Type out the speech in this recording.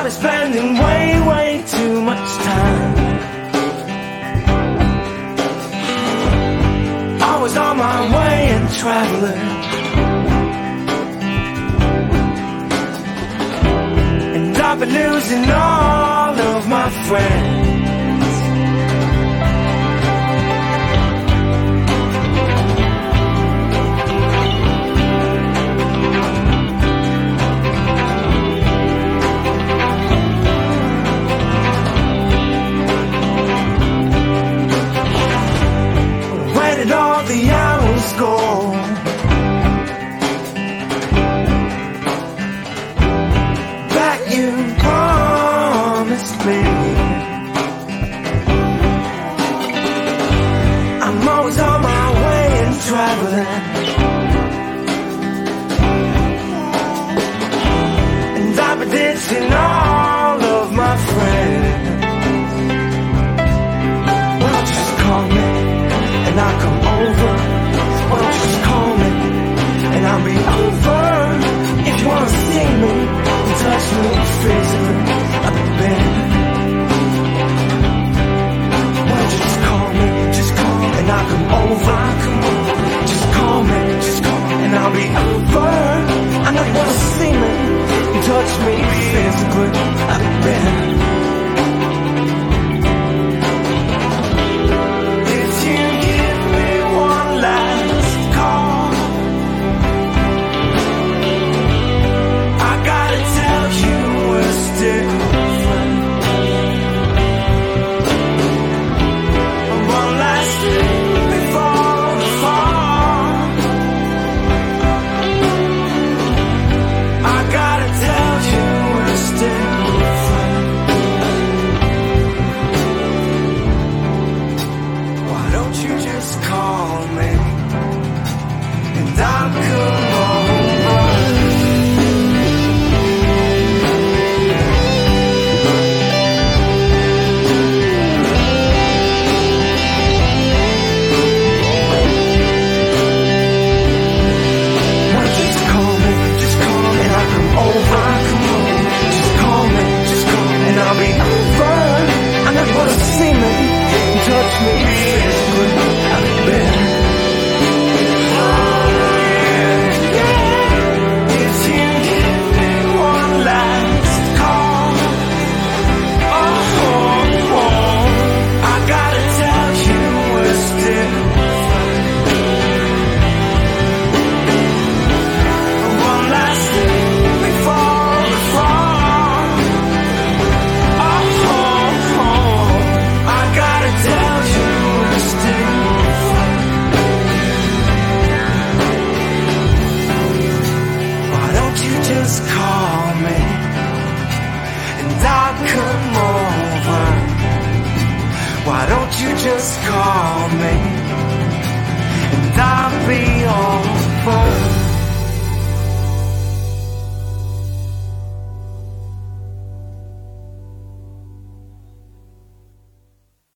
started spending way too much time. I was on my way and traveling, and I've been losing all of my friends. Where did all the hours go? That you promised me. I'm always on my way and traveling, and I've been ditching all of my friends. Why don't you just call me and I'll come over? Why don't you just call me and I'll be over? If you wanna see me and touch me physically, I'll be there. Why don't you just call me and I'll come over? Just call me and I'll be over. I know you wanna see me and touch me physically, I'll be there. Why don't you just call me